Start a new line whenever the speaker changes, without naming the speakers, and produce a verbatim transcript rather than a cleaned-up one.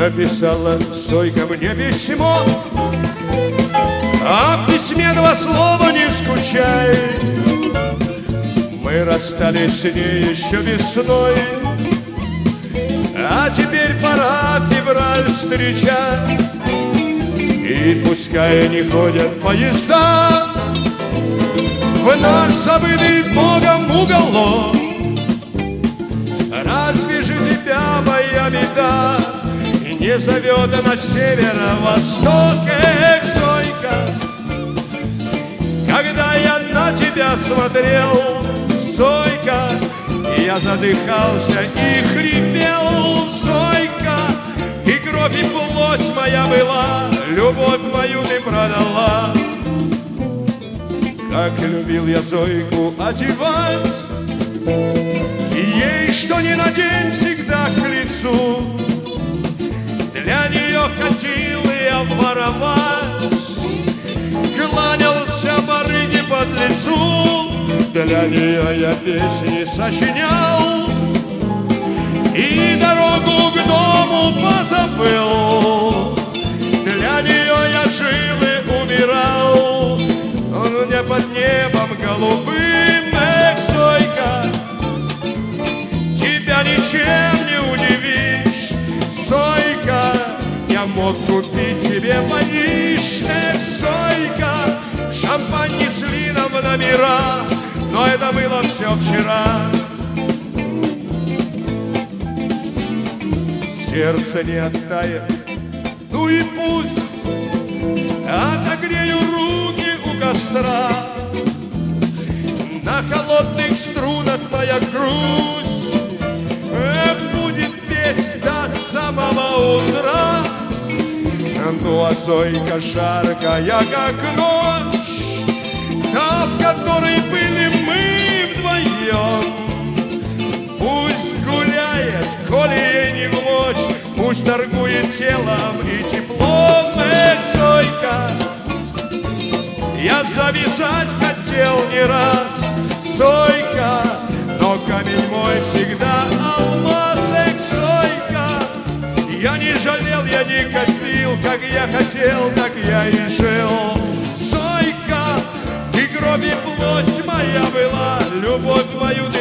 написала Зойка мне письмо, а в письме два слова: не скучай. Мы расстались с ней еще весной, а теперь пора февраль встречать. И пускай не ходят поезда в наш забытый Богом уголок, разве же тебя моя беда не зовет на северо-восток? Эх, Зойка, когда я на тебя смотрел, Зойка, я задыхался и хрипел, Зойка, и кровь, и плоть моя была, любовь мою ты продала. Как любил я Зойку одевать, и ей что ни надень всегда к лицу. Для нее ходил я воровать, кланялся барыге под лицу. Для нее я песни сочинял и дорогу к дому позабыл. Для нее я жил и умирал, он мне под небом голубым. Эх, Зойка, тебя ничем не удивишь, Зойка, я мог купить тебе Париж. Эх, Зойка, шампань несли нам в номера, но это было все вчера. Сердце не оттает, ну и пусть, отогрею руки у костра. На холодных струнах моя грусть будет петь до самого утра. Ну а Зойка жаркая, как ночь, та, в которой были мы вдвоем, пусть гуляет, коли ей не влочь, пусть торгует телом и теплом. Эх, Зойка, я завязать хотел не раз, Зойка, но камень мой всегда алмаз. Эх, Зойка, я не жалел, я не копил, как я хотел, так я и жил. Зойка, и кровь, и плоть моя была, любовь мою ты